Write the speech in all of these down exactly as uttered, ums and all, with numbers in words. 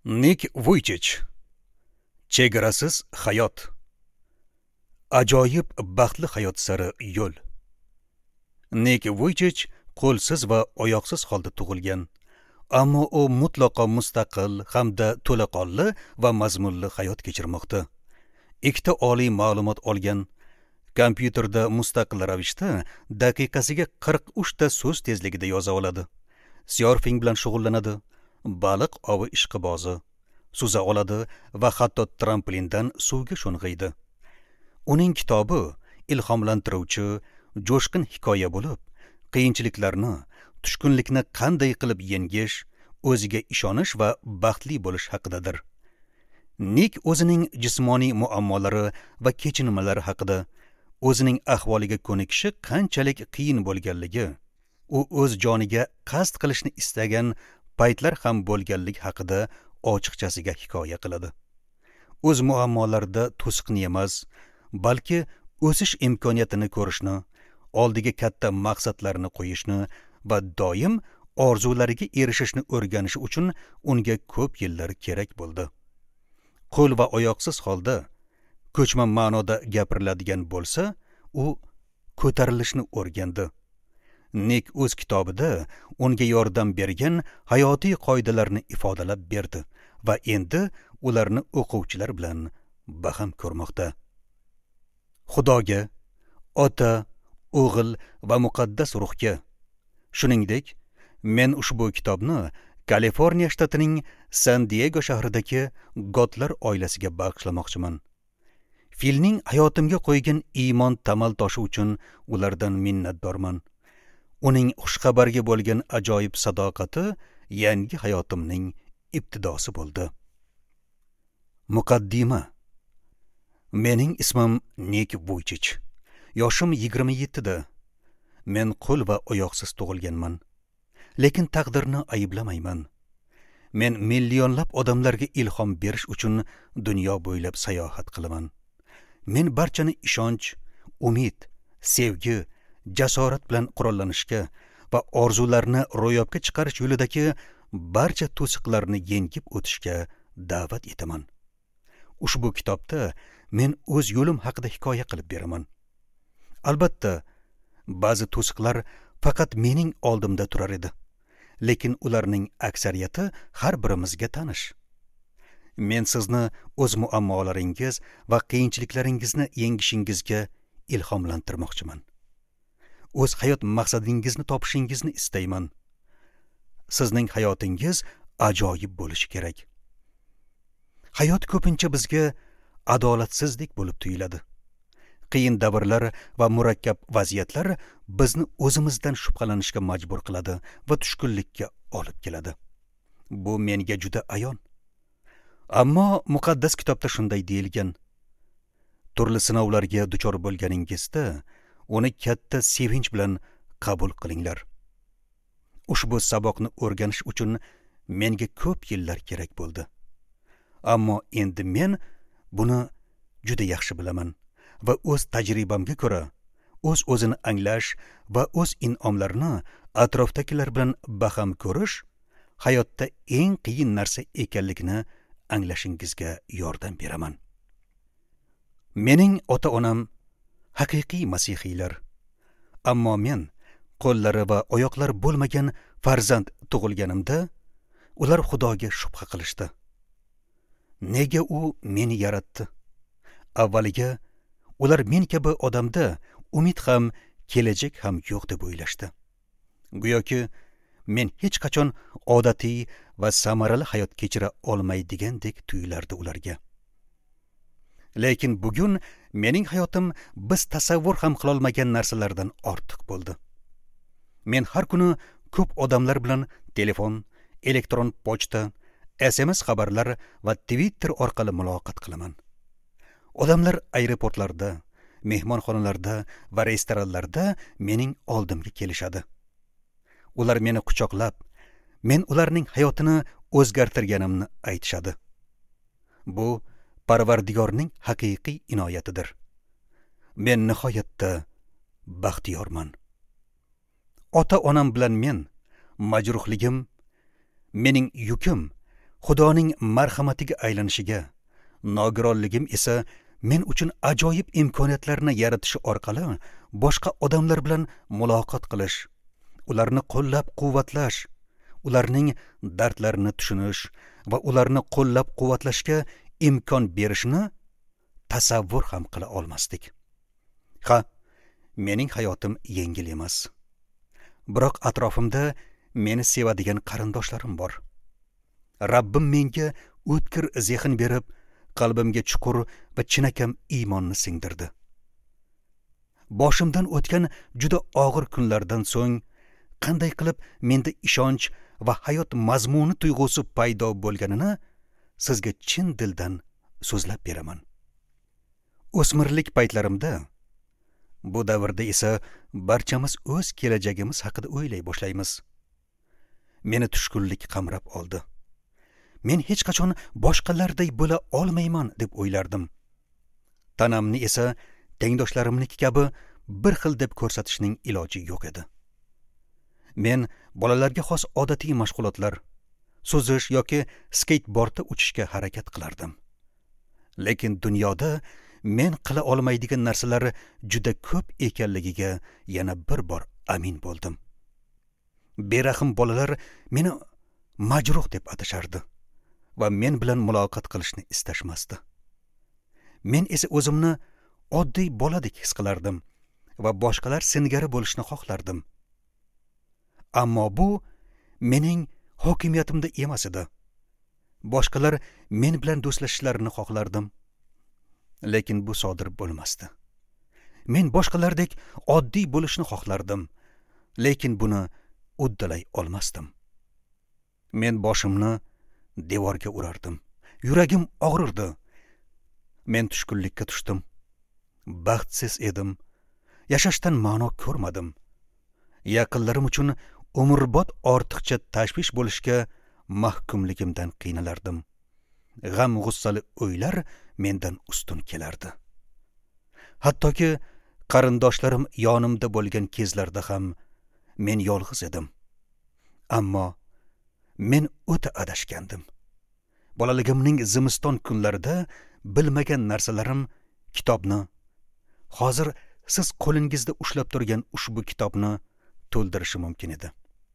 Nik Vuychich. Chegarasiz hayot. Ajoyib baxtli hayot sari yo'l. Nik Vuychich qo'lsiz va oyoqsiz holda tug'ilgan, ammo u mutlaqo mustaqil hamda to'laqonli va mazmunli hayot kechirmoqda. Ikkita oliy ma'lumot olgan, kompyuterda mustaqil ravishda daqiqasiga qirq uch ta so'z tezligida yoza oladi. Surfing bilan shug'ullanadi, baliq ovi ishqibozi, suza oladi va hatto tramplindan suvga sho'ng'iydi. Uning kitobi ilhomlantiruvchi, jo'shqin hikoya bo'lib, qiyinchiliklarni, tushkunlikni qanday qilib yengish, o'ziga ishonish va baxtli bo'lish haqidadir. Nik o'zining jismoniy muammolari va kechinmalari haqida, o'zining ahvoliga ko'nikishi qanchalik qiyin bo'lganligi, u o'z joniga qasd qilishni istagan paytlar ham bo'lganligi haqida ochiqchasiga hikoya qiladi. O'z muammolarida to'siqni emas, balki o'sish imkoniyatini ko'rishni, oldiga katta maqsadlarni qo'yishni va doim orzulariga erishishni o'rganishi uchun unga ko'p yillar kerak bo'ldi. Qo'l va oyoqsiz holda, ko'chma ma'noda gapiriladigan bo'lsa, u ko'tarilishni o'rgandi. Nik o'z kitobida unga yordam bergan hayotiy qoidalarni ifodalab berdi va endi ularni o'quvchilar bilan baham ko'rmoqda. Xudoga, Ota, O'g'il va muqaddas ruhga, shuningdek, men ushbu kitobni Kaliforniya shtatining San-Diego shahridagi Gotlar oilasiga bag'ishlamoqchiman. Filning hayotimga qo'ygan iymon tamal toshi uchun ulardan minnatdorman. Uning xushxabarga bo'lgan ajoyib sadoqati yangi hayotimning ibtidosi bo'ldi. Muqaddima. Mening ismim Nik Vuychich. Yoshim yigirma yetti da. Men qo'l va oyoqsiz tug'ilganman. Lekin taqdirni ayblamayman. Men millionlab odamlarga ilhom berish uchun dunyo bo'ylab sayohat qilaman. Men barchani ishonch, umid, sevgi, jasorat bilan qurollanishga va orzularni ro'yobga chiqarish yo'lidagi barcha to'siqlarni yengib o'tishga da'vat etaman. Ushbu kitobda men o'z yo'lim haqida hikoya qilib beraman. Albatta, ba'zi to'siqlar faqat mening oldimda turar edi, lekin ularning aksariyati har birimizga tanish. Men sizni o'z muammolaringiz va qiyinchiliklaringizni yengishingizga ilhomlantirmoqchiman. O'z hayot maqsadingizni topishingizni istayman. Sizning hayotingiz ajoyib bo'lishi kerak. Hayot ko'pincha bizga adolatsizlik bo'lib tuyuladi. Qiyin davrlar va murakkab vaziyatlar bizni o'zimizdan shubhalanishga majbur qiladi va tushkunlikka olib keladi. Bu menga juda ayon. Ammo muqaddas kitobda shunday deyilgan: turli sinovlarga duchor bo'lganingizda uni katta sevinch bilan qabul qilinglar. Ushbu saboqni o'rganish uchun menga ko'p yillar kerak bo'ldi. Ammo endi men buni juda yaxshi bilaman va o'z tajribamga ko'ra o'z o'zini anglash va o'z in'omlarini atrofdagilar bilan baham ko'rish hayotda eng qiyin narsa ekanligini anglashingizga yordam beraman. Mening ota-onam haqiqiy masihiylar. Ammo men qo'llari va oyoqlari bo'lmagan farzand tug'ilganimda ular Xudoga shubha qilishdi. Nega u meni yaratdi? Avvaliga ular men kabi odamda umid ham, kelajak ham yo'q deb o'ylashdi. Go'yoki men hech qachon odatiy va samarali hayot kechira olmaydigandek tuyulardi ularga. Lekin bugun mening hayotim biz tasavvur ham qilolmagan narsalardan ortiq bo'ldi. Men har kuni ko'p odamlar bilan telefon, elektron pochta, S M S xabarlar va Twitter orqali muloqot qilaman. Odamlar aeroportlarda, mehmonxonalarda va restoranlarda mening oldimga kelishadi. Ular meni quchoqlab, men ularning hayotini o'zgartirganimni aytishadi. Bu Parvardigorning haqiqiy inoyatidir. Men nihoyatda baxtiyorman. Ota-onam bilan men, majruhligim, mening yukim, Xudoning marhamatiga aylanishiga, nogironligim esa men uchun ajoyib imkoniyatlarni yaratishi orqali boshqa odamlar bilan muloqot qilish, ularni qo'llab-quvvatlash, ularning dardlarini tushunish va ularni qo'llab-quvvatlashga imkon berishni tasavvur ham qila olmasdik. Ha, mening hayotim yengil emas. Biroq atrofimda meni sevadigan qarindoshlarim bor. Rabbim menga o'tkir zehn berib, qalbimga chuqur va chinakam iymonni singdirdi. Boshimdan o'tgan juda og'ir kunlardan so'ng qanday qilib menda ishonch va hayot mazmuni tuyg'usi paydo bo'lganini sizga chin dildan so'zlab beraman. O'smirlik paytlarimda, bu davrda esa barchamiz o'z kelajagimiz haqida o'ylay boshlaymiz. Meni tushkunlik qamrab oldi. Men hech qachon boshqalarday bo'la olmayman deb o'ylardim. Tanamni esa tengdoshlarimniki kabi bir xil deb ko'rsatishning iloji yo'q edi. Men bolalarga xos odatiy mashg'ulotlar, suzish yoki skateboardda uchishga harakat qilardim. Lekin dunyoda men qila olmaydigan narsalar juda ko'p ekanligiga yana bir bor amin bo'ldim. Berahm bolalar meni majruh deb atashardi va men bilan muloqot qilishni istashmasdi. Men esa o'zimni oddiy boladek his qilardim va boshqalar singari bo'lishni xohlardim. Ammo bu mening hokimiyatimda emas edi. Boshqalar men bilan do'stlashishlarini xohlardim. Lekin bu sodir bo'lmasdi. Men boshqalardek oddiy bo'lishni xohlardim, lekin buni uddalay olmasdim. Men boshimni devorga urardim. Yuragim og'rirdi. Men tushkunlikka tushdim. Baxtsiz edim. Yashashdan ma'no ko'rmadim. Yaqinlarim uchun umrbod ortiqcha tashvish bo'lishga mahkumligimdan qiynalardim. G'am-g'ussali o'ylar mendan ustun kelardi. Hattoki qarindoshlarim yonimda bo'lgan kezlarda ham men yolg'iz edim. Ammo men o'ta adashgandim. Bolaligimning zimiston kunlarida bilmagan narsalarim kitobni, hozir siz qo'lingizda ushlab turgan ushbu kitobni to'ldirishi mumkin edi.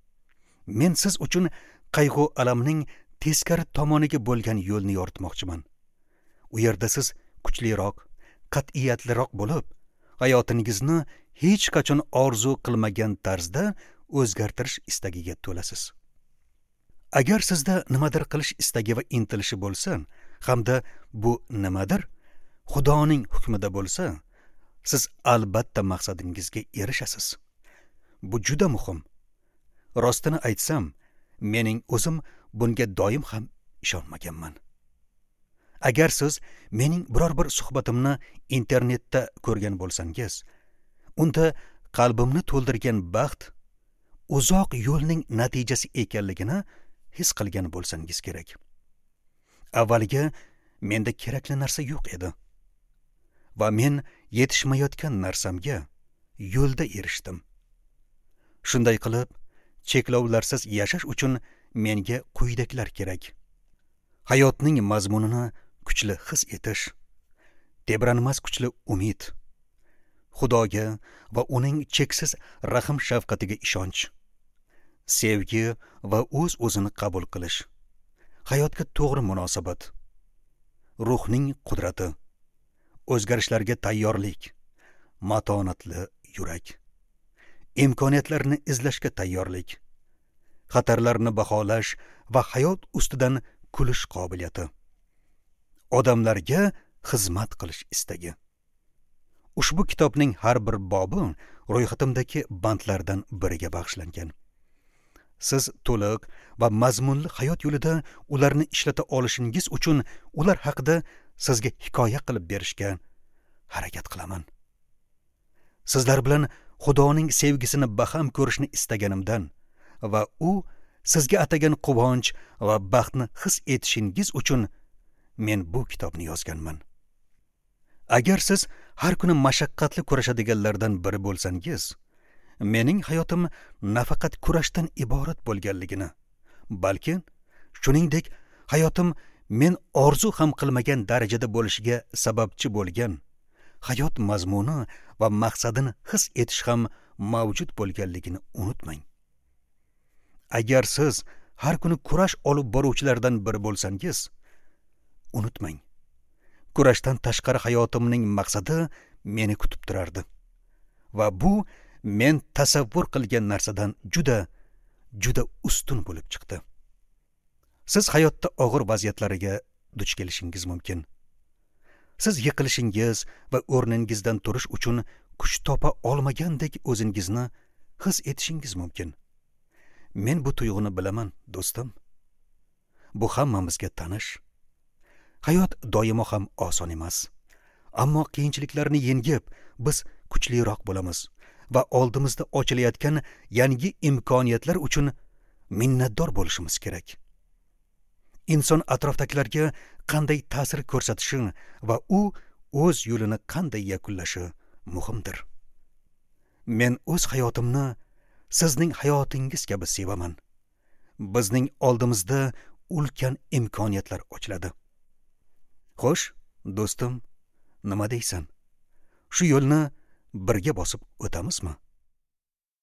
Men siz uchun qayg'u alamning teskari tomoniga bo'lgan yo'lni yoritmoqchiman. U yerda siz kuchliroq, qat'iyatliroq bo'lib, hayotingizni hech qachon orzu qilmagan tarzda o'zgartirish istagiga to'lasiz. Agar sizda nimadir qilish istagi va intilishi bo'lsa, hamda bu nimadir Xudoning hukmida bo'lsa, siz albatta maqsadingizga erishasiz. Bu juda muhim. Rostini aytsam, mening o'zim bunga doim ham ishonmaganman. Agar siz mening biror bir suhbatimni internetda ko'rgan bo'lsangiz, unda qalbimni to'ldirgan baxt uzoq yo'lning natijasi ekanligini his qilgan bo'lsangiz kerak. Avvaliga menda kerakli narsa yo'q edi va men yetishmayotgan narsamga yo'lda erishdim. Shunday qilib, cheklovlarsiz yashash uchun menga quyidagilar kerak. Hayotning mazmunini kuchli his etish, tebranmas kuchli umid, Xudoga va uning cheksiz rahim shafqatiga ishonch, sevgi va o'z-o'zini qabul qilish, hayotga to'g'ri munosabat, ruhning qudrati, o'zgarishlarga tayyorlik, matonatli yurak, imkoniyatlarni izlashga tayyorlik, xatarlarni baholash va hayot ustidan kulish qobiliyati, odamlarga xizmat qilish istagi. Ushbu kitobning har bir bobi ro'yxatimdagi bandlardan biriga bag'ishlangan. Siz to'liq va mazmunli hayot yo'lida ularni ishlata olishingiz uchun ular haqida sizga hikoya qilib berishga harakat qilaman. Sizlar bilan Xudoning sevgisini baham ko'rishni istaganimdan va u sizga atagan quvonch va baxtni his etishingiz uchun men bu kitobni yozganman. Agar siz har kuni mashaqqatli kurashadiganlardan biri bo'lsangiz, mening hayotim nafaqat kurashdan iborat bo'lganligini, balki shuningdek hayotim men orzu ham qilmagan darajada bo'lishiga sababchi bo'lgan, hayot mazmuni va maqsadini his etish ham mavjud bo'lganligini unutmang. Agar siz har kuni kurash olib boruvchilardan biri bo'lsangiz, unutmang, kurashdan tashqari hayotimning maqsadi meni kutib turardi va bu men tasavvur qilgan narsadan juda juda ustun bo'lib chiqdi. Siz hayotda og'ir vaziyatlariga duch kelishingiz mumkin. Siz yiqilishingiz va o'rningizdan turish uchun kuch topa olmagandek o'zingizni his etishingiz mumkin. Men bu tuyg'uni bilaman, do'stim. Bu hammamizga tanish. Hayot doimo ham oson emas. Ammo qiyinchiliklarni yengib, biz kuchliroq bo'lamiz va oldimizda ochilayotgan yangi imkoniyatlar uchun minnatdor bo'lishimiz kerak. Inson atrofdagilarga qanday ta'sir ko'rsatishi va u o'z yo'lini qanday yakunlashi muhimdir. Men o'z hayotimni sizning hayotingiz kabi sevaman. Bizning oldimizda ulkan imkoniyatlar ochiladi. Xo'sh, do'stim, nima deysan? Shu yo'lni birga bosib o'tamizmi?